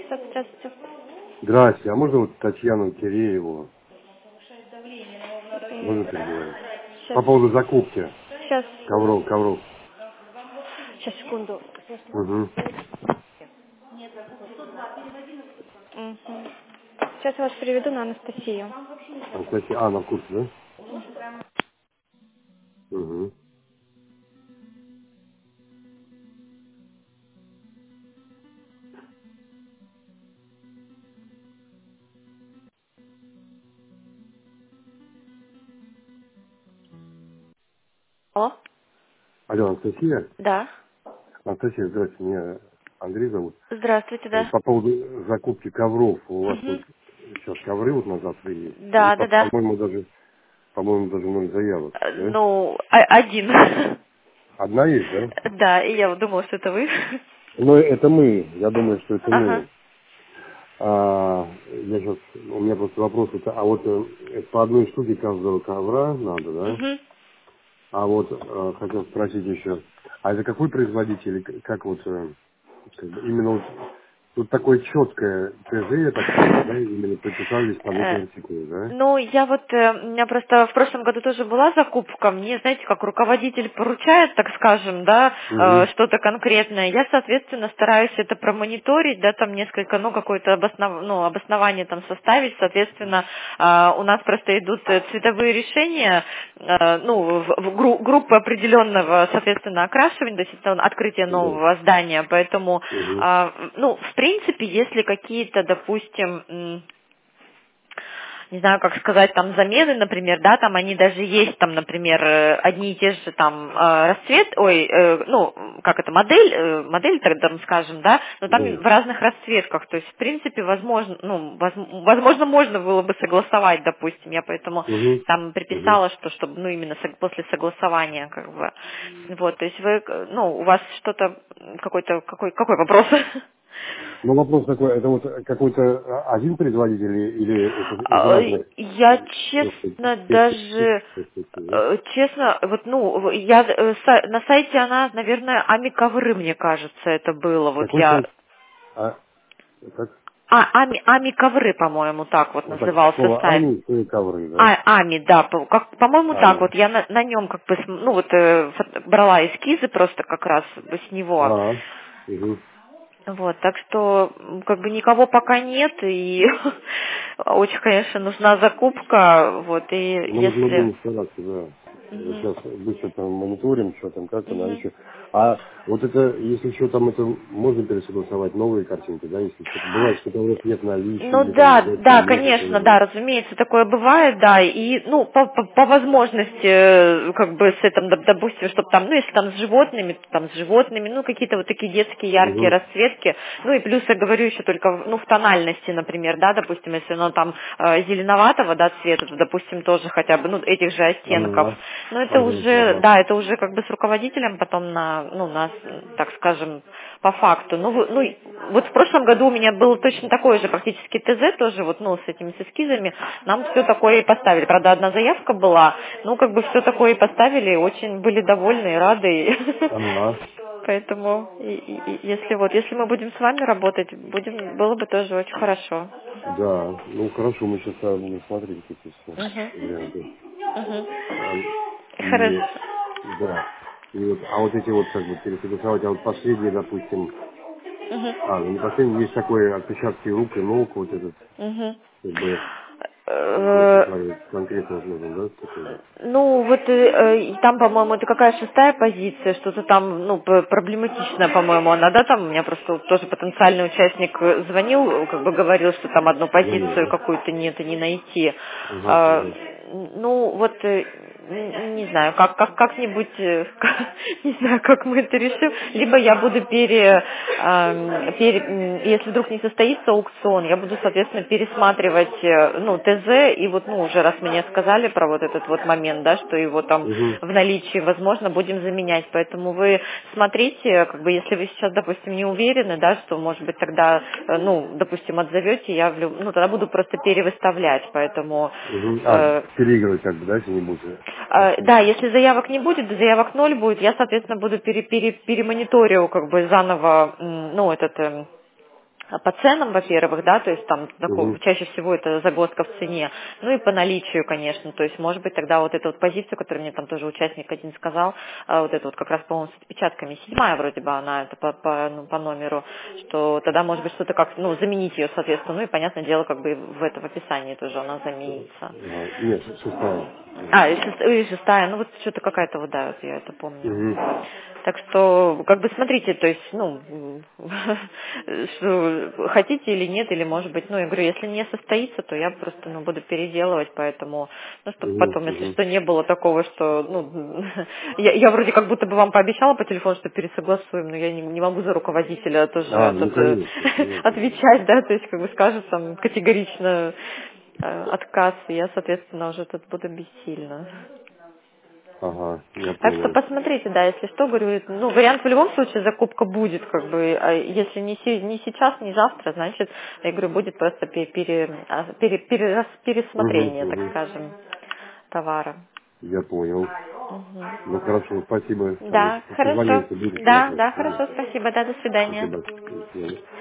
Здравствуйте. Здравствуйте, а можно вот Татьяну Кирееву? Можно переговорить? По поводу закупки Сейчас. ковров. Сейчас, секунду. Угу. Сейчас я вас переведу на Анастасию. Анастасия, на курсе, да? Угу. Алло? Алло, Анастасия? Да. Анастасия, здравствуйте, меня Андрей зовут. Здравствуйте, да. По поводу закупки ковров, у вас вот Мгм. сейчас ковры вот на завтра есть. И, Да. по-моему, даже 0 заявок, да? Ну, один. Одна есть, да? Да, и я вот думала, что это вы. Ну, это мы, я думаю, что это Ага. мы. У меня просто вопрос, это по одной штуке каждого ковра надо, да? Мгм. А вот хотел спросить еще, а это какой производитель, как вот, как бы именно вот, тут такое четкое ТЗ, я так понял, да, именно предписались под эти Э, артикулы, да? Ну, я вот, у меня просто в прошлом году тоже была закупка, мне, знаете, как руководитель поручает, так скажем, да, Угу. что-то конкретное, я, соответственно, стараюсь это промониторить, да, там несколько, ну, какое-то обоснование там составить, соответственно, у нас просто идут цветовые решения, группы определенного, соответственно, окрашивания, то есть это открытие Да. нового здания, поэтому, Угу. в принципе, если какие-то, допустим, не знаю, как сказать, там замены, например, да, там они даже есть, там, например, одни и те же там модель, так там скажем, да, но там Да. в разных расцветках, то есть, в принципе, возможно, возможно, можно было бы согласовать, допустим, я поэтому Угу. там Угу. приписала, что, чтобы, ну, именно после согласования, как бы, вот, то есть вы, у вас что-то, какой вопрос? Ну, вопрос такой, это вот какой-то один производитель или это из А, разных? Я честно даже, Да? честно, вот, на сайте она, наверное, Ами-ковры, мне кажется, это было, вот Какой я, сайт? А, как? Ами-ковры, по-моему, так вот Вот так, назывался слово сайт. Ани и ковры, да? Ами, да, по-моему, так Ани. вот, я на нем как бы, брала эскизы просто как раз с него. Угу. Вот, так что, как бы никого пока нет, и очень, конечно, нужна закупка, вот, и Ну, вот мы если... будем стараться, да. Вот Мгм. сейчас быстро там мониторим, что там, как она Мгм. еще. А вот это, если еще там это, можно пересогласовать новые картинки, да, если что-то бывает, что там вот нет наличия, Ну или там да, взять да, может, конечно, или... да, разумеется, такое бывает, да, и, по возможности, как бы с этим, допустим, чтобы там, ну, если там с животными, то там с животными, ну, какие-то вот такие детские яркие Угу. расцветки, ну, и плюс я говорю еще только, в тональности, например, да, допустим, если оно там зеленоватого, да, цвета, то, допустим, тоже хотя бы, этих же оттенков, Ага. но это Ага. уже, Ага. да, это уже как бы с руководителем потом так скажем, по факту. Вот в прошлом году у меня было точно такое же практически ТЗ тоже, с этими с эскизами. Нам все такое и поставили. Правда, одна заявка была, как бы все такое и поставили, очень были довольны и рады. Ага. Поэтому, если мы будем с вами работать, было бы тоже очень хорошо. Да, ну хорошо, мы сейчас будем смотреть эти все Мгм. варианты. Мгм. А, Хорошо. И да. И вот, а вот эти вот как бы пересогласовать, а вот последние, допустим, Мгм. ну не последний, есть такой отпечатки рук и ног, вот этот, Мгм. как бы, Э, конкретно вот нужен, да, такой вот. там, по-моему, это какая шестая позиция, что-то там, проблематичная, по-моему, она, да, там у меня просто вот тоже потенциальный участник звонил, как бы говорил, что там одну Звонил, позицию да? какую-то нет и не найти. Ага, А, ага. не знаю, как-нибудь, не знаю, как мы это решим, либо я буду если вдруг не состоится аукцион, я буду, соответственно, пересматривать, ТЗ, и уже раз мне сказали про вот этот вот момент, да, что его там Угу, в наличии, возможно, будем заменять, поэтому вы смотрите, как бы, если вы сейчас, допустим, не уверены, да, что, может быть, тогда, допустим, отзовете, тогда буду просто перевыставлять, поэтому, угу. Переигрывать как бы, да, если не будет. да, если заявок не будет, заявок ноль будет, я, соответственно, буду перемониторю, как бы, заново, по ценам, во-первых, да, то есть там Угу. чаще всего это загвоздка в цене, ну и по наличию, конечно, то есть может быть тогда вот эту вот позицию, которую мне там тоже участник один сказал, вот эту вот как раз, по-моему, с отпечатками, 7-я вроде бы она, это по номеру, что тогда может быть что-то как, ну, заменить ее, соответственно, ну и понятное дело, как бы в описании тоже она заменится. Нет, 6-я. И 6-я, ну вот что-то какая-то вот, да, вот я это помню. Угу. Так что, как бы смотрите, то есть, ну, что хотите или нет, или может быть, ну, я говорю, если не состоится, то я просто, ну, буду переделывать, поэтому, ну, чтобы Угу. потом, если Угу. что, не было такого, что, ну, я вроде как будто бы вам пообещала по телефону, что пересогласуем, но я не могу за руководителя тоже Ну конечно, конечно. отвечать, да, то есть, как бы скажет там категорично отказ, и я, соответственно, уже тут буду бессильна. Ага, я Так что понял. посмотрите, да, если что, говорю, ну, вариант в любом случае закупка будет, как бы, а если не сейчас, не завтра, значит, я говорю, будет просто Угу. пересмотрение, так Угу. скажем, товара. Я понял. Мгм. Ну хорошо, спасибо. Там, Да, если хорошо. позвоните, будете Да, вопросы. да, хорошо, спасибо, да, до свидания. Спасибо. До свидания.